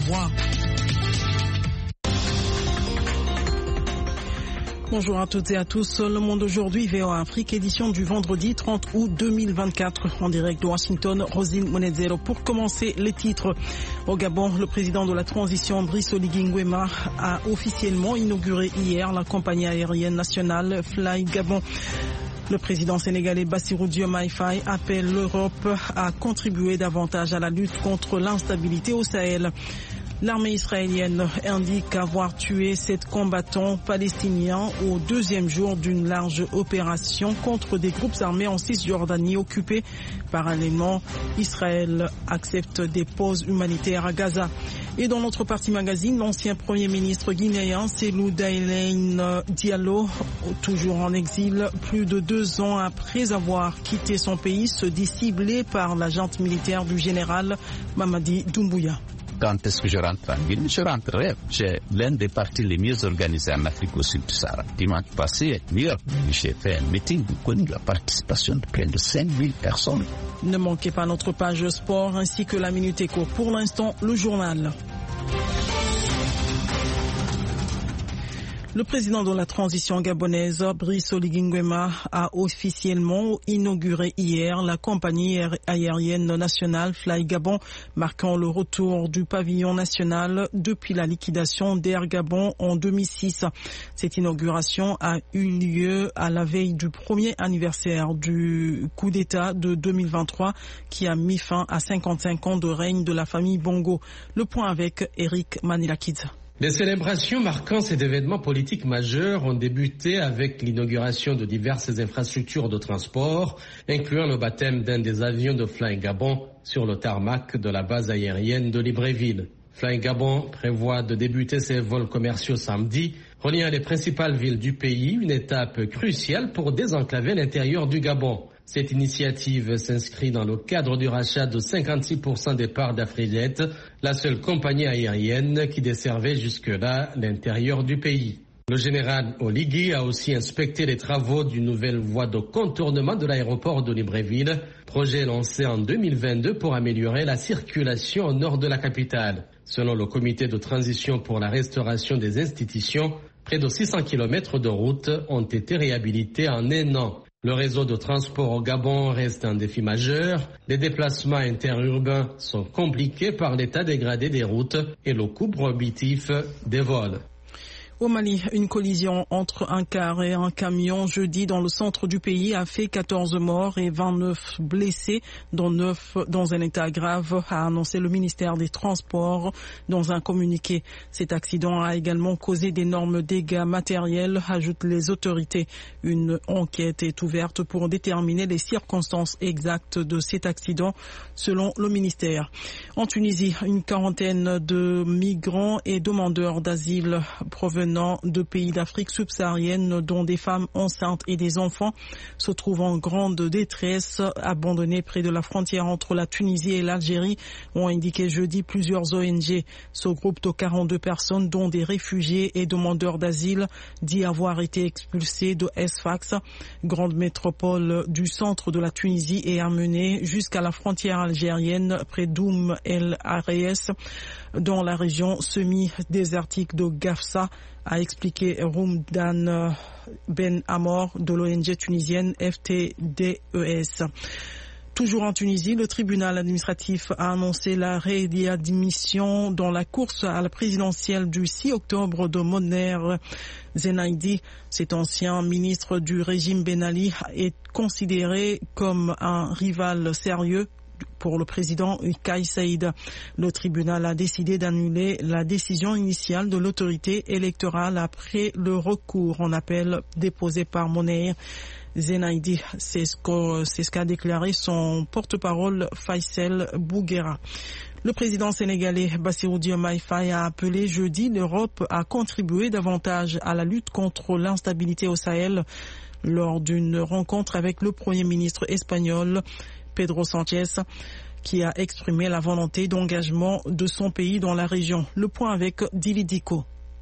revoir. Bonjour à toutes et à tous. Le Monde aujourd'hui, VOA Afrique, édition du vendredi 30 août 2024. En direct de Washington, Rosine Monedzero. Pour commencer, les titres. Au Gabon, le président de la transition, Brice Oligui Nguema, a officiellement inauguré hier la compagnie aérienne nationale Fly Gabon. Le président sénégalais Bassirou Diomaye Faye appelle l'Europe à contribuer davantage à la lutte contre l'instabilité au Sahel. L'armée israélienne indique avoir tué 7 combattants palestiniens au deuxième jour d'une large opération contre des groupes armés en Cisjordanie occupés. Parallèlement, Israël accepte des pauses humanitaires à Gaza. Et dans notre partie magazine, l'ancien premier ministre guinéen Cellou Dalein Diallo, toujours en exil, plus de 2 ans après avoir quitté son pays, se dit ciblé par la junte militaire du général Mamadi Doumbouya. Quand est-ce que je rentre en Guinée? Je rentrerai. J'ai l'un des partis les mieux organisés en Afrique au sud du Sahara. Dimanche passé, à New York, j'ai fait un meeting où connu la participation de près de 5000 personnes. Ne manquez pas notre page sport ainsi que la Minute Éco. Pour l'instant, le journal. Le président de la transition gabonaise, Brice Oligui Nguema, a officiellement inauguré hier la compagnie aérienne nationale Fly Gabon, marquant le retour du pavillon national depuis la liquidation d'Air Gabon en 2006. Cette inauguration a eu lieu à la veille du premier anniversaire du coup d'État de 2023 qui a mis fin à 55 ans de règne de la famille Bongo. Le point avec Eric Manilakidze. Les célébrations marquant cet événement politique majeur ont débuté avec l'inauguration de diverses infrastructures de transport, incluant le baptême d'un des avions de Fly Gabon sur le tarmac de la base aérienne de Libreville. Fly Gabon prévoit de débuter ses vols commerciaux samedi, reliant les principales villes du pays, une étape cruciale pour désenclaver l'intérieur du Gabon. Cette initiative s'inscrit dans le cadre du rachat de 56% des parts d'Afrijet, la seule compagnie aérienne qui desservait jusque-là l'intérieur du pays. Le général Oligui a aussi inspecté les travaux d'une nouvelle voie de contournement de l'aéroport de Libreville, projet lancé en 2022 pour améliorer la circulation au nord de la capitale. Selon le comité de transition pour la restauration des institutions, près de 600 km de routes ont été réhabilités en 1 an. Le réseau de transport au Gabon reste un défi majeur. Les déplacements interurbains sont compliqués par l'état dégradé des routes et le coût prohibitif des vols. Au Mali, une collision entre un car et un camion jeudi dans le centre du pays a fait 14 morts et 29 blessés, dont 9 dans un état grave, a annoncé le ministère des Transports dans un communiqué. Cet accident a également causé d'énormes dégâts matériels, ajoutent les autorités. Une enquête est ouverte pour déterminer les circonstances exactes de cet accident, selon le ministère. En Tunisie, une quarantaine de migrants et demandeurs d'asile provenant de pays d'Afrique subsaharienne, dont des femmes enceintes et des enfants, se trouvent en grande détresse, abandonnés près de la frontière entre la Tunisie et l'Algérie, ont indiqué jeudi plusieurs ONG. Ce groupe de 42 personnes, dont des réfugiés et demandeurs d'asile, dit avoir été expulsés de Sfax, grande métropole du centre de la Tunisie, et amenés jusqu'à la frontière algérienne près d'Oum El Arès, dans la région semi-désertique de Gafsa, a expliqué Roumdan Ben Amor de l'ONG tunisienne FTDES. Toujours en Tunisie, le tribunal administratif a annoncé la réadmission dans la course à la présidentielle du 6 octobre de Moner Zenaidi. Cet ancien ministre du régime Ben Ali est considéré comme un rival sérieux pour le président Kais Saïd. Le tribunal a décidé d'annuler la décision initiale de l'autorité électorale après le recours en appel déposé par Moner Zenaidi. C'est ce qu'a déclaré son porte-parole Faisal Bouguera. Le président sénégalais Bassirou Diomaye Faye a appelé jeudi l'Europe à contribuer davantage à la lutte contre l'instabilité au Sahel lors d'une rencontre avec le Premier ministre espagnol Pedro Sanchez, qui a exprimé la volonté d'engagement de son pays dans la région. Le point avec Dili Diko.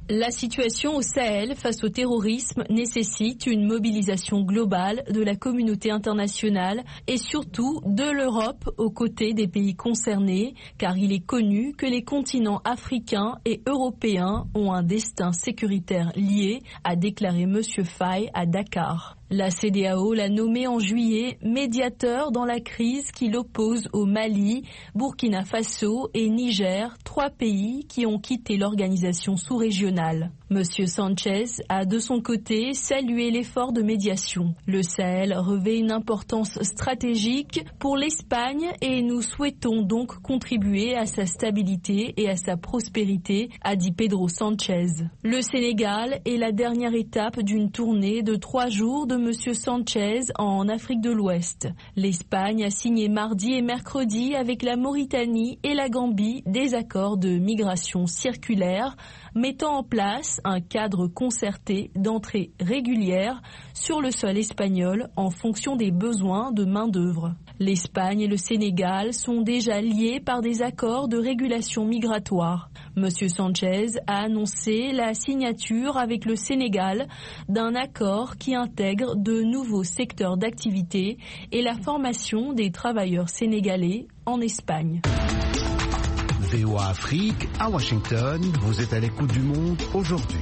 La situation au Sahel face au terrorisme nécessite une mobilisation globale de la communauté internationale et surtout de l'Europe aux côtés des pays concernés, car il est connu que les continents africains et européens ont un destin sécuritaire lié, a déclaré M. Faye à Dakar. La CEDEAO l'a nommé en juillet médiateur dans la crise qui l'oppose au Mali, Burkina Faso et Niger, 3 pays qui ont quitté l'organisation sous-régionale. Monsieur Sanchez a de son côté salué l'effort de médiation. Le Sahel revêt une importance stratégique pour l'Espagne et nous souhaitons donc contribuer à sa stabilité et à sa prospérité, a dit Pedro Sanchez. Le Sénégal est la dernière étape d'une tournée de 3 jours de Monsieur Sanchez en Afrique de l'Ouest. L'Espagne a signé mardi et mercredi avec la Mauritanie et la Gambie des accords de migration circulaire, mettant en place un cadre concerté d'entrée régulière sur le sol espagnol en fonction des besoins de main-d'œuvre. L'Espagne et le Sénégal sont déjà liés par des accords de régulation migratoire. Monsieur Sanchez a annoncé la signature avec le Sénégal d'un accord qui intègre de nouveaux secteurs d'activité et la formation des travailleurs sénégalais en Espagne. VOA Afrique, à Washington, vous êtes à l'écoute du monde aujourd'hui.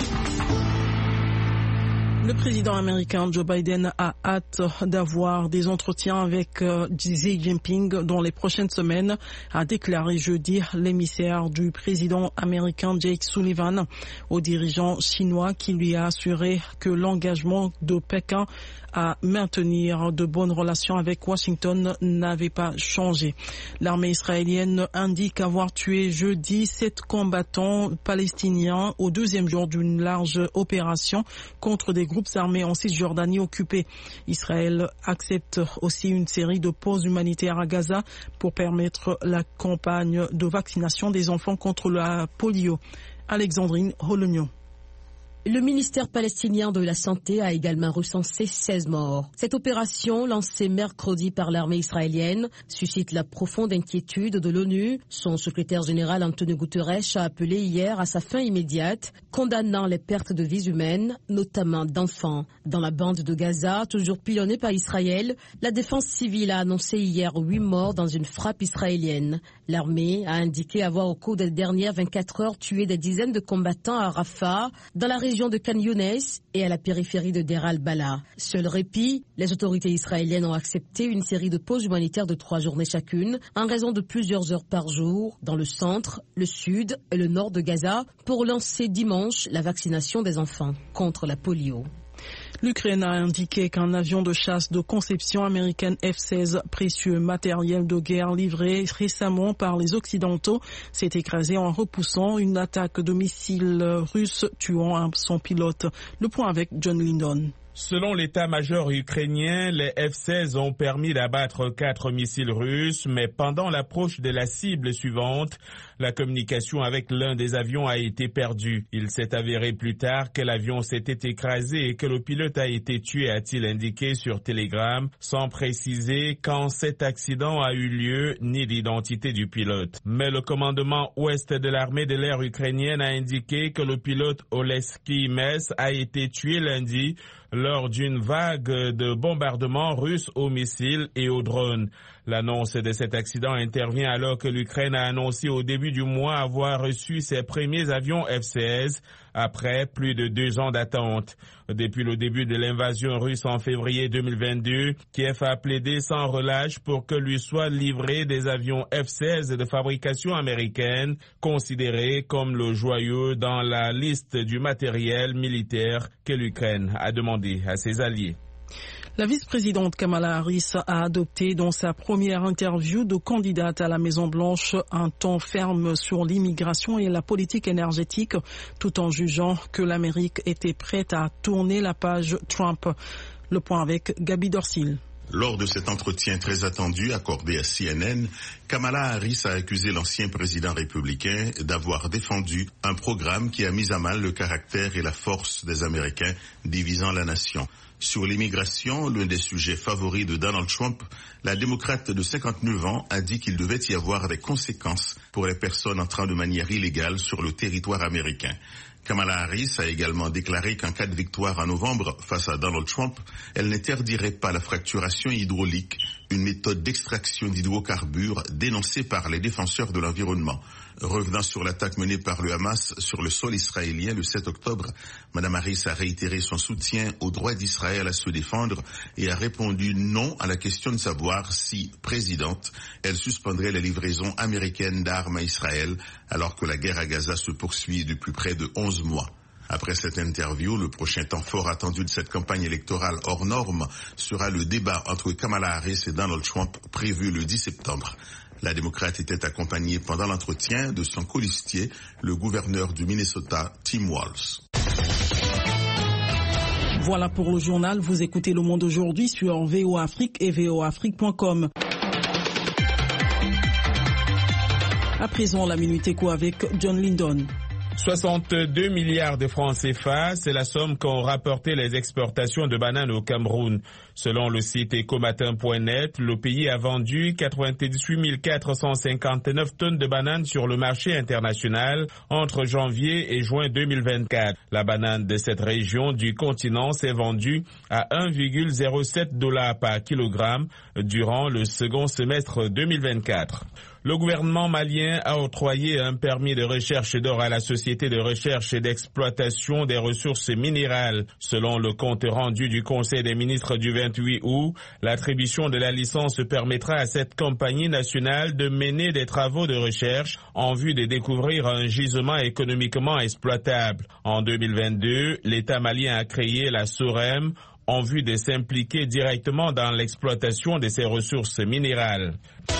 Le président américain Joe Biden a hâte d'avoir des entretiens avec Xi Jinping dans les prochaines semaines, a déclaré jeudi l'émissaire du président américain Jake Sullivan au dirigeant chinois qui lui a assuré que l'engagement de Pékin à maintenir de bonnes relations avec Washington n'avait pas changé. L'armée israélienne indique avoir tué jeudi 7 combattants palestiniens au 2e jour d'une large opération contre des groupes armés en Cisjordanie occupée. Israël accepte aussi une série de pauses humanitaires à Gaza pour permettre la campagne de vaccination des enfants contre la polio. Alexandrine Holognon. Le ministère palestinien de la Santé a également recensé 16 morts. Cette opération, lancée mercredi par l'armée israélienne, suscite la profonde inquiétude de l'ONU. Son secrétaire général Antonio Guterres a appelé hier à sa fin immédiate, condamnant les pertes de vies humaines, notamment d'enfants. Dans la bande de Gaza, toujours pilonnée par Israël, la défense civile a annoncé hier 8 morts dans une frappe israélienne. L'armée a indiqué avoir au cours des dernières 24 heures tué des dizaines de combattants à Rafah, dans la région de Khan Younes et à la périphérie de Deir al-Balah. Seul répit, les autorités israéliennes ont accepté une série de pauses humanitaires de 3 journées chacune, en raison de plusieurs heures par jour, dans le centre, le sud et le nord de Gaza, pour lancer dimanche la vaccination des enfants contre la polio. L'Ukraine a indiqué qu'un avion de chasse de conception américaine F-16, précieux matériel de guerre livré récemment par les Occidentaux, s'est écrasé en repoussant une attaque de missiles russes tuant son pilote. Le point avec John Lindon. Selon l'état-major ukrainien, les F-16 ont permis d'abattre 4 missiles russes, mais pendant l'approche de la cible suivante, la communication avec l'un des avions a été perdue. Il s'est avéré plus tard que l'avion s'était écrasé et que le pilote a été tué, a-t-il indiqué sur Telegram, sans préciser quand cet accident a eu lieu ni l'identité du pilote. Mais le commandement ouest de l'armée de l'air ukrainienne a indiqué que le pilote Oleski Mess a été tué lundi lors d'une vague de bombardements russes aux missiles et aux drones. L'annonce de cet accident intervient alors que l'Ukraine a annoncé au début du mois avoir reçu ses premiers avions F-16 après plus de 2 ans d'attente. Depuis le début de l'invasion russe en février 2022, Kiev a plaidé sans relâche pour que lui soient livrés des avions F-16 de fabrication américaine, considérés comme le joyau dans la liste du matériel militaire que l'Ukraine a demandé à ses alliés. La vice-présidente Kamala Harris a adopté dans sa première interview de candidate à la Maison-Blanche un ton ferme sur l'immigration et la politique énergétique, tout en jugeant que l'Amérique était prête à tourner la page Trump. Le point avec Gabi Dorsil. Lors de cet entretien très attendu accordé à CNN, Kamala Harris a accusé l'ancien président républicain d'avoir défendu un programme qui a mis à mal le caractère et la force des Américains, divisant la nation. Sur l'immigration, l'un des sujets favoris de Donald Trump, la démocrate de 59 ans a dit qu'il devait y avoir des conséquences pour les personnes entrant de manière illégale sur le territoire américain. Kamala Harris a également déclaré qu'en cas de victoire en novembre face à Donald Trump, elle n'interdirait pas la fracturation hydraulique, une méthode d'extraction d'hydrocarbures dénoncée par les défenseurs de l'environnement. Revenant sur l'attaque menée par le Hamas sur le sol israélien le 7 octobre, Mme Harris a réitéré son soutien au droit d'Israël à se défendre et a répondu non à la question de savoir si, présidente, elle suspendrait les livraisons américaines d'armes à Israël alors que la guerre à Gaza se poursuit depuis près de 11 mois. Après cette interview, le prochain temps fort attendu de cette campagne électorale hors norme sera le débat entre Kamala Harris et Donald Trump prévu le 10 septembre. La démocrate était accompagnée pendant l'entretien de son colistier, le gouverneur du Minnesota, Tim Walz. Voilà pour le journal. Vous écoutez Le Monde aujourd'hui sur VOA Afrique et voaafrique.com. À présent, la Minute Éco avec John Lindon. 62 milliards de francs CFA, c'est la somme qu'ont rapporté les exportations de bananes au Cameroun. Selon le site ecomatin.net, le pays a vendu 98 459 tonnes de bananes sur le marché international entre janvier et juin 2024. La banane de cette région du continent s'est vendue à 1,07 $ par kilogramme durant le second semestre 2024. Le gouvernement malien a octroyé un permis de recherche d'or à la Société de recherche et d'exploitation des ressources minérales. Selon le compte rendu du Conseil des ministres du 28 août, l'attribution de la licence permettra à cette compagnie nationale de mener des travaux de recherche en vue de découvrir un gisement économiquement exploitable. En 2022, l'État malien a créé la SOREM en vue de s'impliquer directement dans l'exploitation de ces ressources minérales.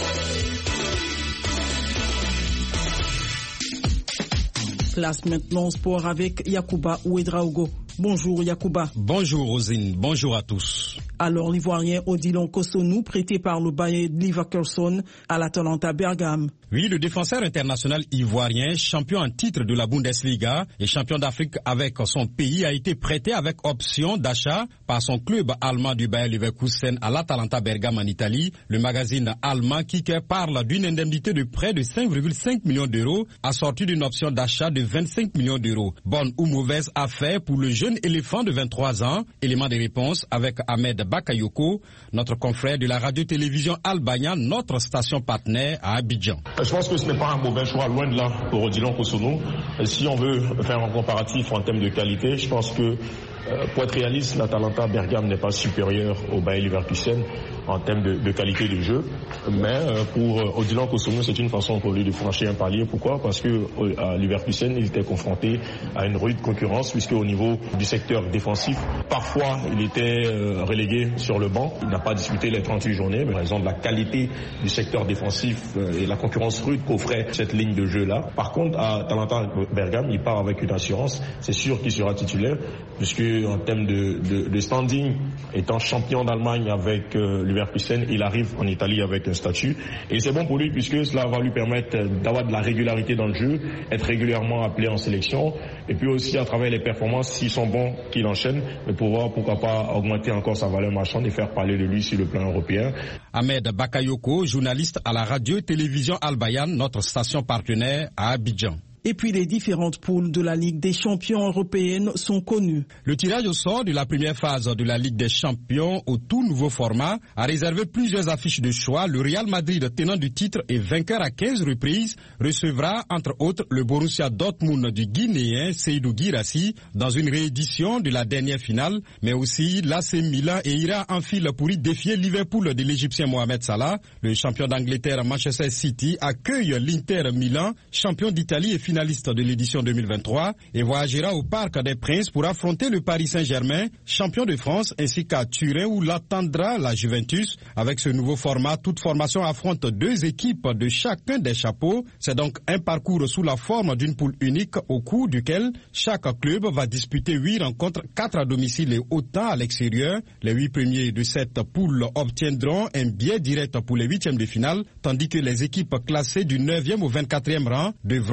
Place maintenant au sport avec Yacouba Ouedraogo. Bonjour Yacouba. Bonjour Rosine, bonjour à tous. Alors l'Ivoirien Odilon Kosonou, prêté par le Bayer Leverkusen à l'Atalanta Bergame. Oui, le défenseur international ivoirien, champion en titre de la Bundesliga et champion d'Afrique avec son pays, a été prêté avec option d'achat par son club allemand du Bayer Leverkusen à l'Atalanta Bergame en Italie. Le magazine allemand Kicker parle d'une indemnité de près de 5,5 millions d'euros assortie d'une option d'achat de 25 millions d'euros. Bonne ou mauvaise affaire pour le jeune éléphant de 23 ans? Élément de réponse avec Ahmed Bakayoko, notre confrère de la radio-télévision Albania, notre station partenaire à Abidjan. Je pense que ce n'est pas un mauvais choix, loin de là, pour Odilon Kosonou. Si on veut faire un comparatif en termes de qualité, je pense que pour être réaliste, l'Atalanta Bergame n'est pas supérieur au Bayer Leverkusen en termes de qualité de jeu. Mais pour Odilon Kosonou, c'est une façon pour lui de franchir un palier. Pourquoi? Parce que à Leverkusen, il était confronté à une rude concurrence, puisque au niveau du secteur défensif, parfois il était relégué sur le banc. Il n'a pas disputé les 38 journées, mais en raison de la qualité du secteur défensif et la concurrence rude qu'offrait cette ligne de jeu-là. Par contre, à Atalanta Bergame, il part avec une assurance. C'est sûr qu'il sera titulaire, puisque en termes de standing, étant champion d'Allemagne avec Leverkusen, il arrive en Italie avec un statut. Et c'est bon pour lui puisque cela va lui permettre d'avoir de la régularité dans le jeu, être régulièrement appelé en sélection, et puis aussi à travers les performances, s'ils sont bons, qu'il enchaîne, mais pouvoir pourquoi pas augmenter encore sa valeur marchande et faire parler de lui sur le plan européen. Ahmed Bakayoko, journaliste à la radio-télévision Albayan, notre station partenaire à Abidjan. Et puis les différentes poules de la Ligue des champions européennes sont connues. Le tirage au sort de la première phase de la Ligue des champions au tout nouveau format a réservé plusieurs affiches de choix. Le Real Madrid, tenant du titre et vainqueur à 15 reprises, recevra entre autres le Borussia Dortmund du Guinéen Seydou Guirassy dans une réédition de la dernière finale, mais aussi l'AC Milan et ira en file pour y défier Liverpool de l'Égyptien Mohamed Salah. Le champion d'Angleterre Manchester City accueille l'Inter Milan, champion d'Italie et finaliste de l'édition 2023, et voyagera au Parc des Princes pour affronter le Paris Saint-Germain, champion de France, ainsi qu'à Turin où l'attendra la Juventus. Avec ce nouveau format, toute formation affronte deux équipes de chacun des chapeaux. C'est donc un parcours sous la forme d'une poule unique au cours duquel chaque club va disputer 8 rencontres, 4 à domicile et autant à l'extérieur. Les 8 premiers de cette poule obtiendront un billet direct pour les 8e de finale, tandis que les équipes classées du 9e au 24e rang devront passer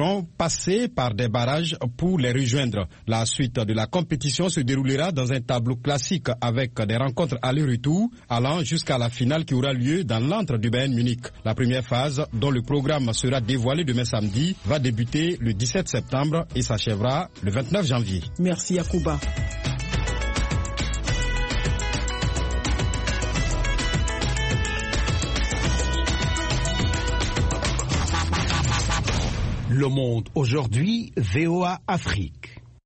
passer par des barrages pour les rejoindre. La suite de la compétition se déroulera dans un tableau classique avec des rencontres aller-retour allant jusqu'à la finale qui aura lieu dans l'antre du Bayern Munich. La première phase, dont le programme sera dévoilé demain samedi, va débuter le 17 septembre et s'achèvera le 29 janvier. Merci Yacouba. Le Monde aujourd'hui, VOA Afrique.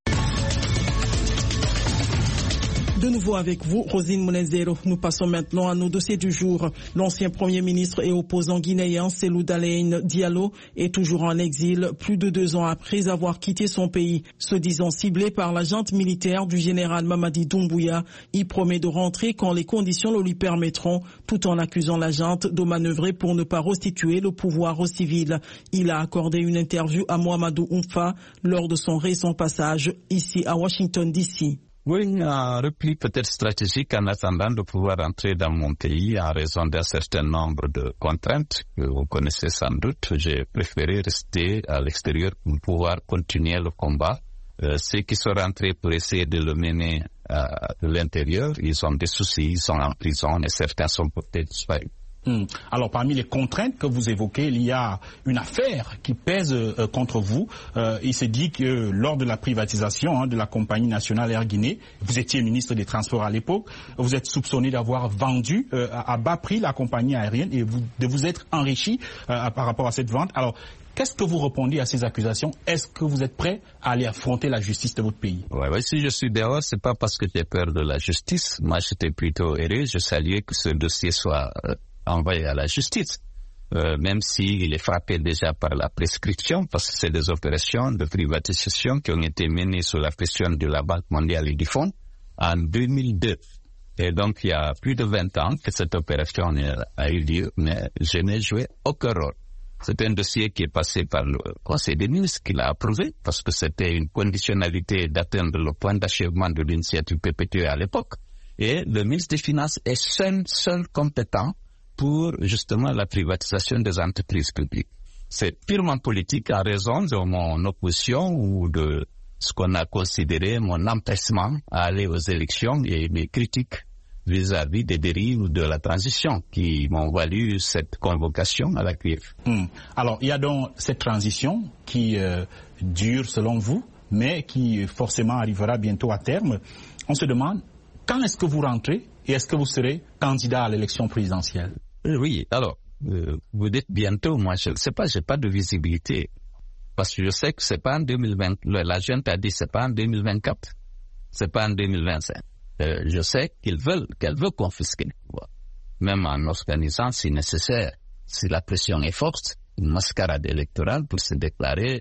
De nouveau avec vous, Rosine Mounezero. Nous passons maintenant à nos dossiers du jour. L'ancien Premier ministre et opposant guinéen Cellou Dalein Diallo est toujours en exil plus de 2 ans après avoir quitté son pays. Se disant ciblé par la junte militaire du général Mamadi Doumbouya, il promet de rentrer quand les conditions le lui permettront, tout en accusant la junte de manœuvrer pour ne pas restituer le pouvoir aux civils. Il a accordé une interview à Mohamedou Oumfa lors de son récent passage ici à Washington DC. Oui, un repli peut-être stratégique en attendant de pouvoir entrer dans mon pays en raison d'un certain nombre de contraintes que vous connaissez sans doute. J'ai préféré rester à l'extérieur pour pouvoir continuer le combat. Ceux qui sont rentrés pour essayer de le mener de l'intérieur, ils ont des soucis, ils sont en prison et certains sont peut-être disparus. Alors, parmi les contraintes que vous évoquez, il y a une affaire qui pèse contre vous. Il s'est dit que lors de la privatisation de la compagnie nationale Air Guinée, vous étiez ministre des Transports à l'époque, vous êtes soupçonné d'avoir vendu à bas prix la compagnie aérienne et de vous être enrichi par rapport à cette vente. Alors, qu'est-ce que vous répondez à ces accusations? Est-ce que vous êtes prêt à aller affronter la justice de votre pays? Oui, si je suis dehors, c'est pas parce que j'ai peur de la justice. Moi, j'étais plutôt heureux. Je saluais que ce dossier soit envoyé à la justice, même s'il est frappé déjà par la prescription, parce que c'est des opérations de privatisation qui ont été menées sous la pression de la Banque mondiale et du Fonds en 2002. Et donc, il y a plus de 20 ans que cette opération a eu lieu, mais je n'ai joué aucun rôle. C'est un dossier qui est passé par le Conseil des ministres qui l'a approuvé, parce que c'était une conditionnalité d'atteindre le point d'achèvement de l'initiative perpétuée à l'époque. Et le ministre des Finances est seul compétent pour justement la privatisation des entreprises publiques. C'est purement politique en raison de mon opposition ou de ce qu'on a considéré mon empêchement à aller aux élections et mes critiques vis-à-vis des dérives de la transition qui m'ont valu cette convocation à la CUF. Alors, il y a donc cette transition qui dure selon vous, mais qui forcément arrivera bientôt à terme. On se demande, quand est-ce que vous rentrez et est-ce que vous serez candidat à l'élection présidentielle? Oui, alors, vous dites bientôt, moi je ne sais pas, j'ai pas de visibilité. Parce que je sais que c'est pas en 2020, la junte a dit c'est pas en 2024, c'est pas en 2025. Je sais qu'elle veut confisquer le pouvoir. Même en organisant, si nécessaire, si la pression est forte, une mascarade électorale pour se déclarer,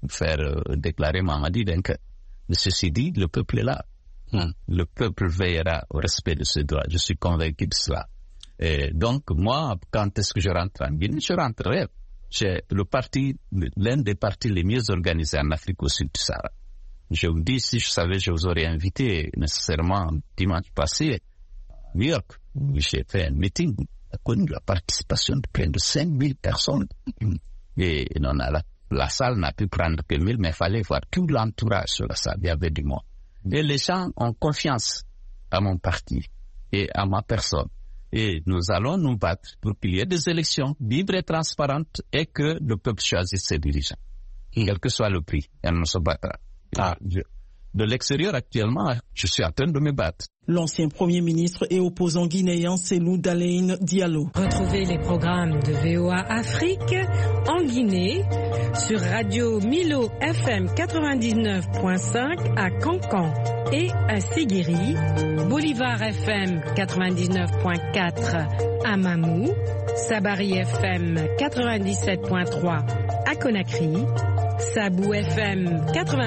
déclarer Mamadi vainqueur. Mais ceci dit, le peuple est là. Le peuple veillera au respect de ses droits. Je suis convaincu de cela. Et donc, moi, quand est-ce que je rentre en Guinée? Je rentrerai. J'ai l'un des partis les mieux organisés en Afrique au sud du Sahara. Je vous dis, si je savais, je vous aurais invité nécessairement dimanche passé à New York, où j'ai fait un meeting. On a connu la participation de près de 5000 personnes. Et non, la salle n'a pu prendre que 1000, mais il fallait voir tout l'entourage sur la salle. Il y avait du monde. Et les gens ont confiance à mon parti et à ma personne. Et nous allons nous battre pour qu'il y ait des élections libres et transparentes et que le peuple choisisse ses dirigeants. Quel que soit le prix, elle ne se battra. De l'extérieur, actuellement, je suis en train de me battre. L'ancien Premier ministre et opposant guinéen Cellou Dalein Diallo. Retrouvez les programmes de VOA Afrique en Guinée sur Radio Milo FM 99.5 à Cancan et à Sigiri, Bolivar FM 99.4 à Mamou, Sabari FM 97.3 à Conakry, Sabou FM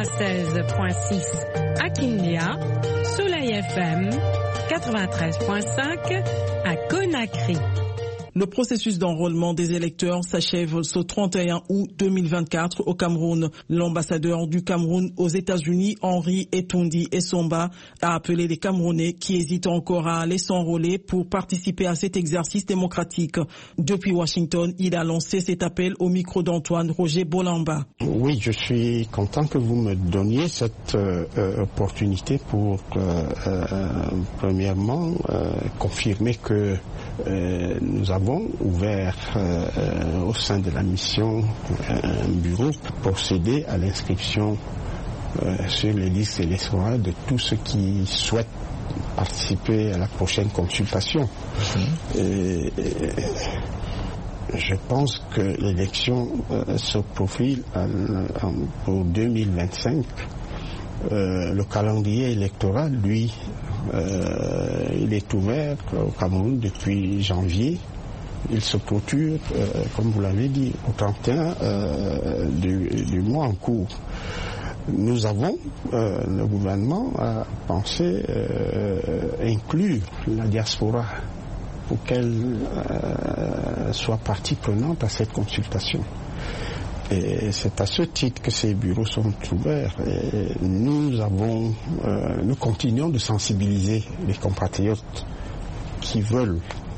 96.6 à Kindia, Soleil FM 93.5 à Conakry. Le Le processus d'enrôlement des électeurs s'achève ce 31 août 2024 au Cameroun. L'ambassadeur du Cameroun aux États-Unis, Henri Etundi Essomba, a appelé les Camerounais qui hésitent encore à aller s'enrôler pour participer à cet exercice démocratique. Depuis Washington, il a lancé cet appel au micro d'Antoine Roger Bolamba. Oui, je suis content que vous me donniez cette opportunité pour, premièrement, confirmer que nous avons ouvert au sein de la mission un bureau pour procéder à l'inscription sur les listes électorales de tous ceux qui souhaitent participer à la prochaine consultation. Je pense que l'élection se profile pour 2025. Le calendrier électoral, lui, il est ouvert au Cameroun depuis janvier. Il se clôture, comme vous l'avez dit, au 31 du mois en cours. Nous avons, le gouvernement a pensé inclure la diaspora pour qu'elle soit partie prenante à cette consultation. Et c'est à ce titre que ces bureaux sont ouverts. Et nous continuons de sensibiliser les compatriotes qui veulent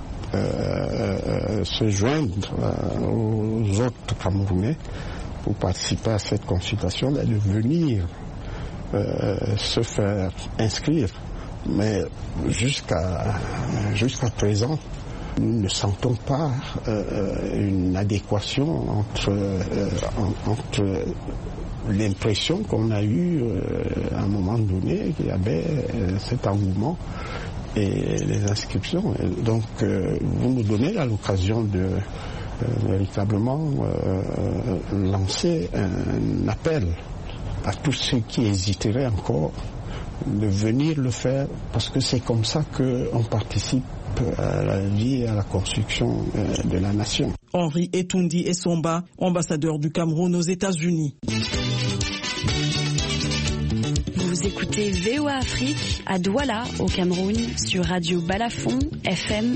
se joindre aux autres Camerounais pour participer à cette consultation, de venir se faire inscrire. Mais jusqu'à présent, nous ne sentons pas une adéquation entre l'impression qu'on a eue à un moment donné qu'il y avait cet engouement et les inscriptions. Et donc, vous nous donnez l'occasion de véritablement lancer un appel à tous ceux qui hésiteraient encore de venir le faire, parce que c'est comme ça qu'on participe à la vie et à la construction de la nation. Henri Etundi Essomba, ambassadeur du Cameroun aux États-Unis. Vous écoutez VOA Afrique à Douala, au Cameroun, sur Radio Balafon, FM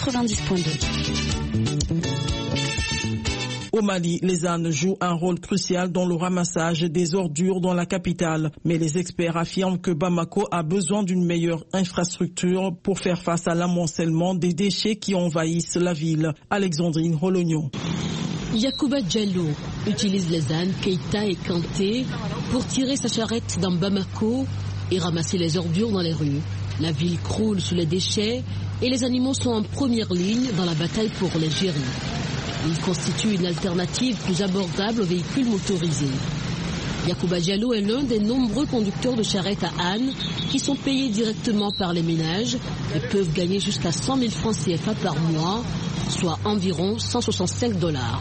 90.2. Au Mali, les ânes jouent un rôle crucial dans le ramassage des ordures dans la capitale. Mais les experts affirment que Bamako a besoin d'une meilleure infrastructure pour faire face à l'amoncellement des déchets qui envahissent la ville. Alexandrine Rolognon. Yacouba Diallo utilise les ânes Keita et Kanté pour tirer sa charrette dans Bamako et ramasser les ordures dans les rues. La ville croule sous les déchets et les animaux sont en première ligne dans la bataille pour les gérer. Il constitue une alternative plus abordable aux véhicules motorisés. Yacouba Diallo est l'un des nombreux conducteurs de charrettes à ânes qui sont payés directement par les ménages et peuvent gagner jusqu'à 100 000 francs CFA par mois, soit environ $165.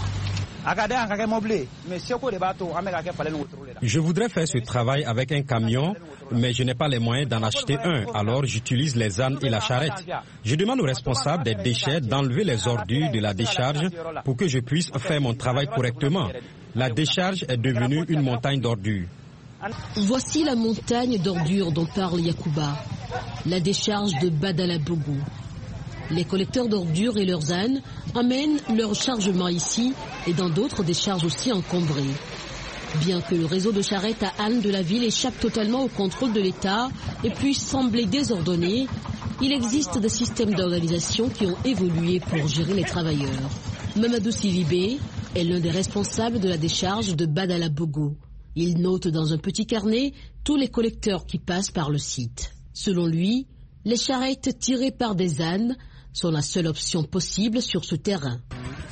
Je voudrais faire ce travail avec un camion, mais je n'ai pas les moyens d'en acheter un, alors j'utilise les ânes et la charrette. Je demande aux responsables des déchets d'enlever les ordures de la décharge pour que je puisse faire mon travail correctement. La décharge est devenue une montagne d'ordures. Voici la montagne d'ordures dont parle Yacouba, la décharge de Badalabougou. Les collecteurs d'ordures et leurs ânes amènent leur chargement ici et dans d'autres décharges aussi encombrées. Bien que le réseau de charrettes à ânes de la ville échappe totalement au contrôle de l'État et puisse sembler désordonné, il existe des systèmes d'organisation qui ont évolué pour gérer les travailleurs. Mamadou Sidibé est l'un des responsables de la décharge de Badalabougou. Il note dans un petit carnet tous les collecteurs qui passent par le site. Selon lui, les charrettes tirées par des ânes sont la seule option possible sur ce terrain.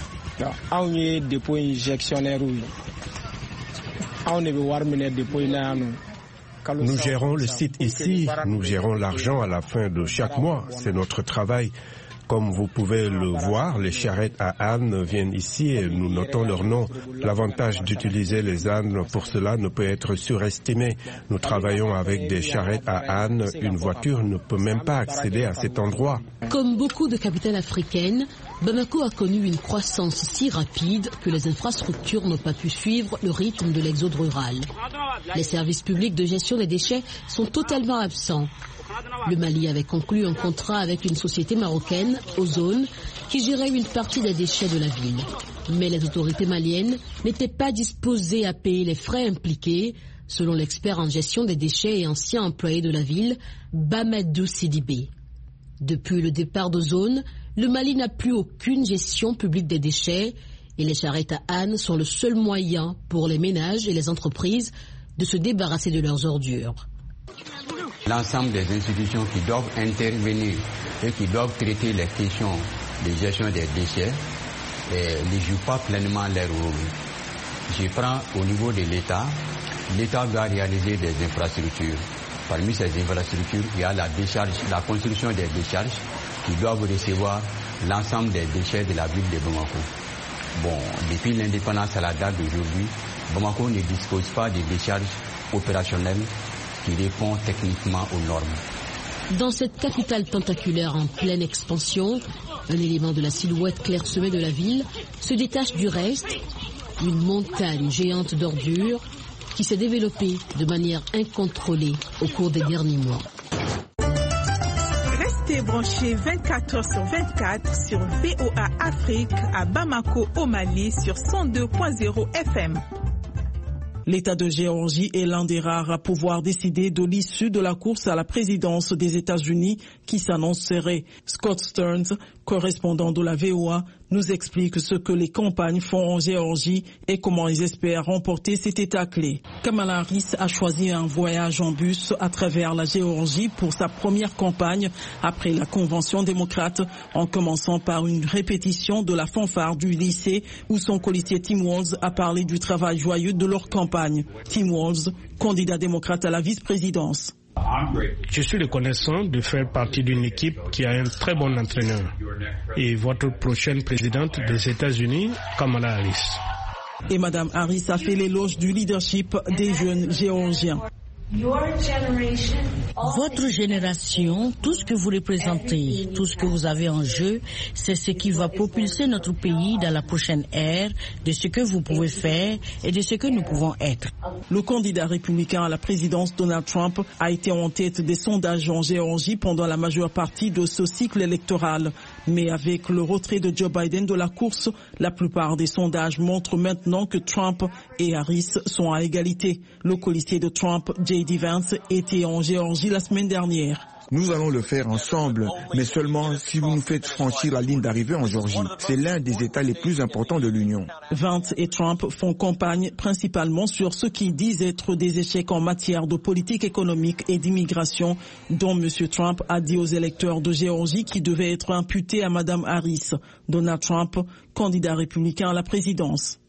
Nous gérons le site ici, nous gérons l'argent à la fin de chaque mois, c'est notre travail. Comme vous pouvez le voir, les charrettes à ânes viennent ici et nous notons leur nom. L'avantage d'utiliser les ânes pour cela ne peut être surestimé. Nous travaillons avec des charrettes à ânes. Une voiture ne peut même pas accéder à cet endroit. Comme beaucoup de capitales africaines, Bamako a connu une croissance si rapide que les infrastructures n'ont pas pu suivre le rythme de l'exode rural. Les services publics de gestion des déchets sont totalement absents. Le Mali avait conclu un contrat avec une société marocaine, Ozone, qui gérait une partie des déchets de la ville. Mais les autorités maliennes n'étaient pas disposées à payer les frais impliqués, selon l'expert en gestion des déchets et ancien employé de la ville, Bamadou Sidibé. Depuis le départ d'Ozone, le Mali n'a plus aucune gestion publique des déchets et les charrettes à âne sont le seul moyen pour les ménages et les entreprises de se débarrasser de leurs ordures. L'ensemble des institutions qui doivent intervenir et qui doivent traiter les questions de gestion des déchets ne jouent pas pleinement leur rôle. Je prends au niveau de l'État. L'État doit réaliser des infrastructures. Parmi ces infrastructures, il y a la construction des décharges qui doivent recevoir l'ensemble des déchets de la ville de Bamako. Bon, depuis l'indépendance à la date d'aujourd'hui, Bamako ne dispose pas de décharges opérationnelles qui répondent techniquement aux normes. Dans cette capitale tentaculaire en pleine expansion, un élément de la silhouette clairsemée de la ville se détache du reste, une montagne géante d'ordures qui s'est développée de manière incontrôlée au cours des derniers mois. Restez branchés 24 heures sur 24 sur VOA Afrique à Bamako au Mali sur 102.0 FM. L'État de Géorgie est l'un des rares à pouvoir décider de l'issue de la course à la présidence des États-Unis qui s'annoncerait. Scott Stearns, correspondant de la VOA, nous explique ce que les campagnes font en Géorgie et comment ils espèrent remporter cet État clé. Kamala Harris a choisi un voyage en bus à travers la Géorgie pour sa première campagne après la convention démocrate, en commençant par une répétition de la fanfare du lycée où son colistier Tim Walz a parlé du travail joyeux de leur campagne. Tim Walz, candidat démocrate à la vice-présidence. Je suis reconnaissant de faire partie d'une équipe qui a un très bon entraîneur. Et votre prochaine présidente des États-Unis, Kamala Harris. Et Mme Harris a fait l'éloge du leadership des jeunes géorgiens. Votre génération, tout ce que vous représentez, tout ce que vous avez en jeu, c'est ce qui va propulser notre pays dans la prochaine ère de ce que vous pouvez faire et de ce que nous pouvons être. Le candidat républicain à la présidence Donald Trump a été en tête des sondages en Géorgie pendant la majeure partie de ce cycle électoral. Mais avec le retrait de Joe Biden de la course, la plupart des sondages montrent maintenant que Trump et Harris sont à égalité. Le colistier de Trump, J.D. Vance, était en Géorgie la semaine dernière. Nous allons le faire ensemble, mais seulement si vous nous faites franchir la ligne d'arrivée en Géorgie. C'est l'un des États les plus importants de l'Union. Vance et Trump font campagne principalement sur ce qu'ils disent être des échecs en matière de politique économique et d'immigration, dont M. Trump a dit aux électeurs de Géorgie qu'ils devaient être imputés à Mme Harris. Donald Trump, candidat républicain à la présidence.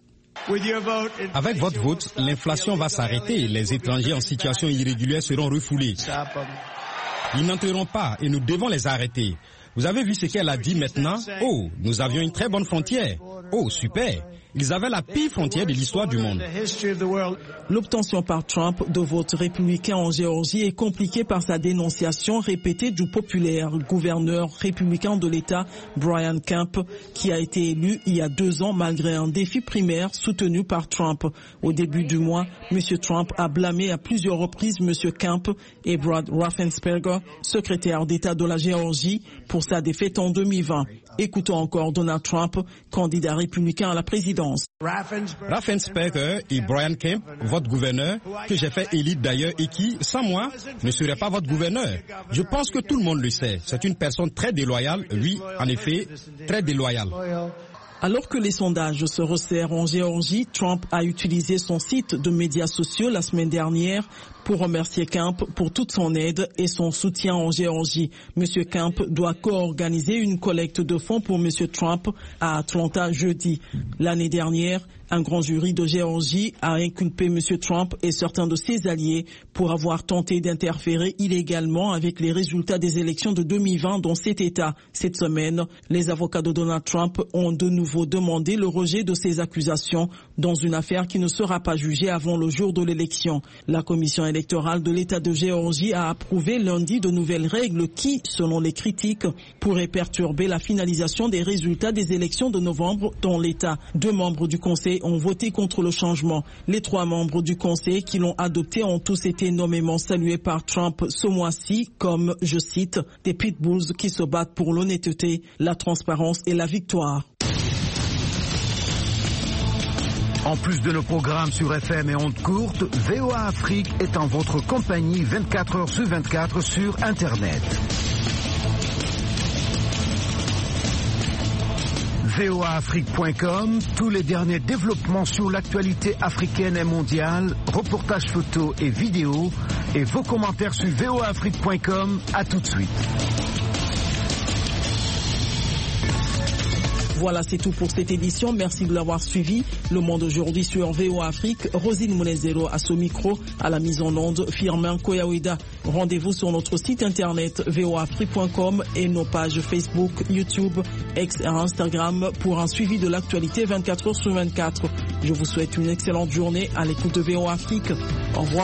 Avec votre vote, l'inflation va s'arrêter. Les étrangers en situation irrégulière seront refoulés. Ils n'entreront pas et nous devons les arrêter. Vous avez vu ce qu'elle a dit maintenant? Oh, nous avions une très bonne frontière. Oh, super. Ils avaient la pire frontière de l'histoire du monde. L'obtention par Trump de votes républicains en Géorgie est compliquée par sa dénonciation répétée du populaire gouverneur républicain de l'État, Brian Kemp, qui a été élu il y a 2 ans malgré un défi primaire soutenu par Trump. Au début du mois, M. Trump a blâmé à plusieurs reprises M. Kemp et Brad Raffensperger, secrétaire d'État de la Géorgie, pour sa défaite en 2020. Écoutons encore Donald Trump, candidat républicain à la présidence. Raffensperger et Brian Kemp, votre gouverneur, que j'ai fait élire d'ailleurs et qui, sans moi, ne serait pas votre gouverneur. Je pense que tout le monde le sait. C'est une personne très déloyale, oui, en effet, très déloyale. Alors que les sondages se resserrent en Géorgie, Trump a utilisé son site de médias sociaux la semaine dernière pour remercier Kemp pour toute son aide et son soutien en Géorgie. M. Kemp doit co-organiser une collecte de fonds pour M. Trump à Atlanta jeudi. L'année dernière, un grand jury de Géorgie a inculpé M. Trump et certains de ses alliés pour avoir tenté d'interférer illégalement avec les résultats des élections de 2020 dans cet État. Cette semaine, les avocats de Donald Trump ont de nouveau nouveau demandé le rejet de ces accusations dans une affaire qui ne sera pas jugée avant le jour de l'élection. La commission électorale de l'État de Géorgie a approuvé lundi de nouvelles règles qui, selon les critiques, pourraient perturber la finalisation des résultats des élections de novembre dans l'État. 2 membres du Conseil ont voté contre le changement. Les 3 membres du Conseil qui l'ont adopté ont tous été nommément salués par Trump ce mois-ci comme, je cite, des pitbulls qui se battent pour l'honnêteté, la transparence et la victoire. En plus de nos programmes sur FM et ondes courtes, VOA Afrique est en votre compagnie 24 heures sur 24 sur Internet. voaafrique.com, tous les derniers développements sur l'actualité africaine et mondiale, reportages photos et vidéos, et vos commentaires sur voaafrique.com. À tout de suite. Voilà, c'est tout pour cette édition. Merci de l'avoir suivi. Le Monde aujourd'hui sur VOA Afrique. Rosine Mounezero à ce micro, à la mise en onde, Firmin Koyaouida. Rendez-vous sur notre site internet voaafrique.com et nos pages Facebook, YouTube, X et Instagram pour un suivi de l'actualité 24 heures sur 24. Je vous souhaite une excellente journée à l'écoute de VOA Afrique. Au revoir.